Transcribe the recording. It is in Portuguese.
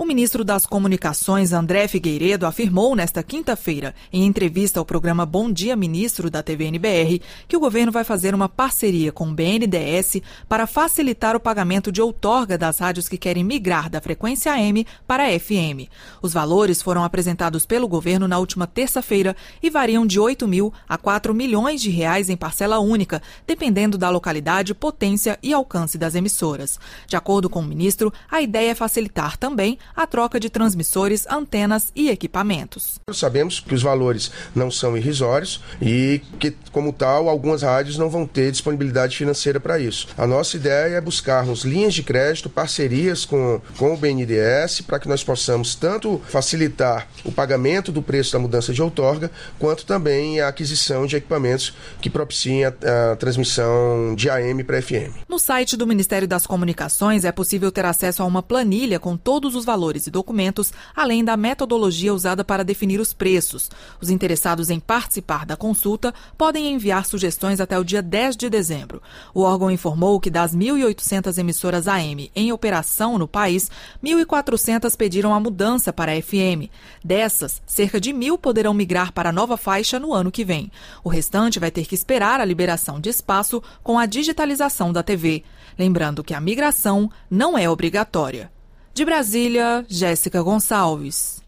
ministro das Comunicações, André Figueiredo, afirmou nesta quinta-feira, em entrevista ao programa Bom Dia Ministro da TV NBR, que o governo vai fazer uma parceria com o BNDES para facilitar o pagamento de outorga das rádios que querem migrar da frequência AM para a FM. Os valores foram apresentados pelo governo na última terça-feira e variam de 8 mil a 4 milhões de reais em parcela única, dependendo da localidade, potência e alcance das emissoras. De acordo com o ministro, a ideia é facilitar também a troca de transmissores, antenas e equipamentos. Sabemos que os valores não são irrisórios e que, como tal, algumas rádios não vão ter disponibilidade financeira para isso. A nossa ideia é buscarmos linhas de crédito, parcerias com o BNDES, para que nós possamos tanto facilitar o pagamento do preço da mudança de outorga, quanto também a aquisição de equipamentos que propiciem a transmissão de AM para FM. No site do Ministério das Comunicações é possível ter acesso a uma planilha com todos os valores e documentos, além da metodologia usada para definir os preços. Os interessados em participar da consulta podem enviar sugestões até o dia 10 de dezembro. O órgão informou que das 1.800 emissoras AM em operação no país, 1.400 pediram a mudança para a FM. Dessas, cerca de 1.000 poderão migrar para a nova faixa no ano que vem. O restante vai ter que esperar a liberação de espaço com a digitalização da TV. Lembrando que a migração não é obrigatória. De Brasília, Jéssica Gonçalves.